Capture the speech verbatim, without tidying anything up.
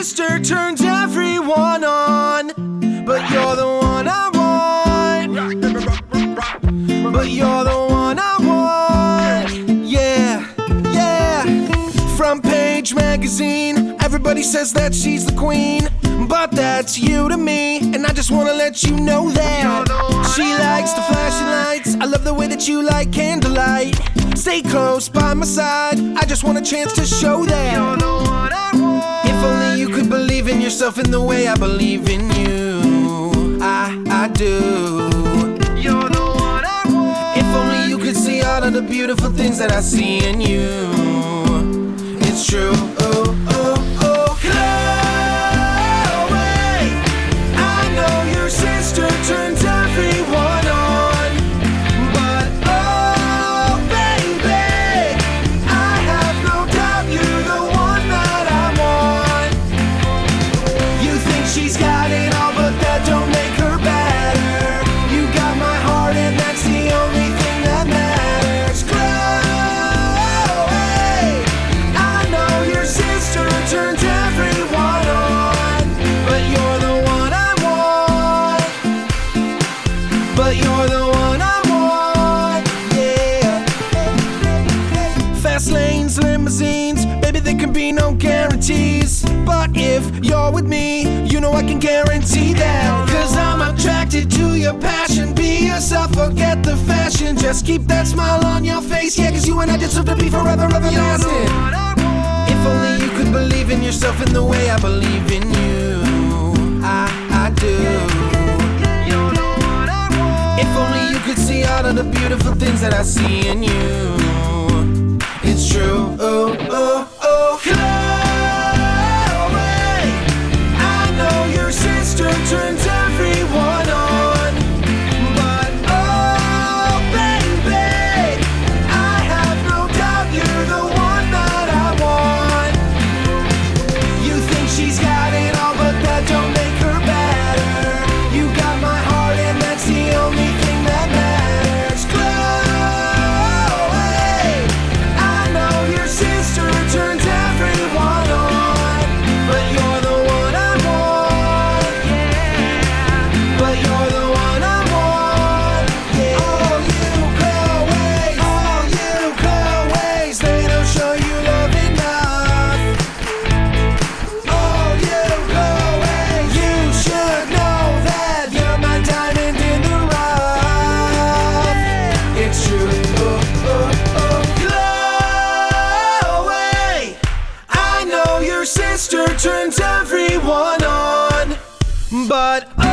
sister turns everyone on, but you're the one I want. But you're the one I want. Yeah, yeah. Front page magazine, everybody says that she's the queen, but that's you to me, and I just wanna let you know that she likes the flashing lights. I love the way that you like candlelight. Stay close by my side, I just want a chance to show that you're the one I want. If only you could believe in yourself in the way I believe in you. I, I do. You're the one I want. If only you could see all of the beautiful things that I see in you. It's true. Oh, oh, oh. Chloe, I know your sister turns everyone on, but oh baby, I have no doubt you're the one that I want. You think she's got it all, but that don't make her better. You got my heart, and that's the only thing that matters. Chloe, I know your sister turns everyone on, but you're the one I want. But you're the one I want, yeah. Fast lanes, limousines, baby, there can be no guarantees, but if you're with me, you know I can guarantee that. Cause I'm attracted to your passion. Be yourself, forget the fashion. Just keep that smile on your face, yeah, cause you and I deserve to be forever everlasting. If only you could believe in yourself in the way I believe in you. I, I do. If only you could see all of the beautiful things that I see in you. It's true. Oh, oh, oh. Chloe, I know your sister turns everyone on, but oh baby, I have no doubt you're the one that I want. You think she's got it all, but that don't make her better. You got my heart, and that's the only thing that matters. Chloe, I know your sister turns everyone on, but you're the one I want. But you're the one I want. Yeah. All you Chloes, all you Chloes, they don't show you love enough. All you Chloes, you should know that you're my diamond in the rough. It's true. Oh, oh, oh. Chloe, I know your sister turns everyone on, but